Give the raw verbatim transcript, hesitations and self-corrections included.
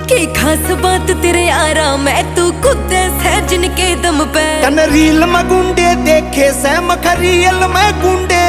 की खास बात तेरे यारा मैं तू खुद है जिनके दम पे तन रील में गुंडे देखे सैम खरील में गुंडे